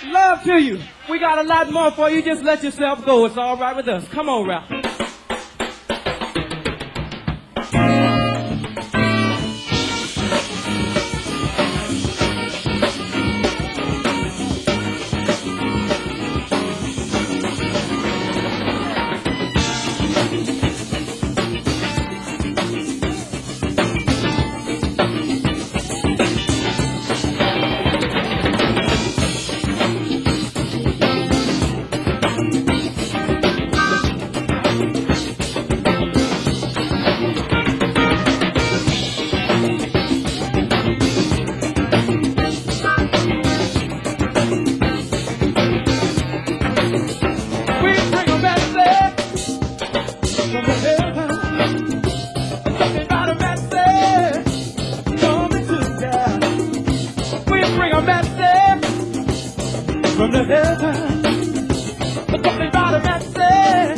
Love to you. We got a lot more for you. Just let yourself go. It's all right with us. Come on, Ralph. From the heaven, the coming about a message.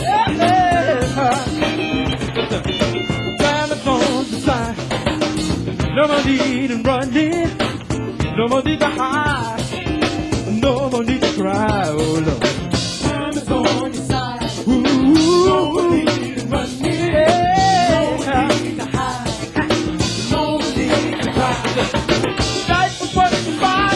Time is on the side. No more need in running. No more need to hide. No more need to cry. Oh Lord. Time is on your side. Ooh, no more need in running. No more need to hide. No more need to cry. Life was what you find.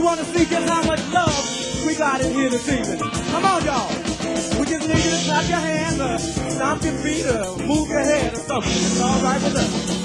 want to see just how much love we got in here this evening. Come on, y'all. We just need you to clap your hands, stomp your feet, move your head or something. It's all right with us.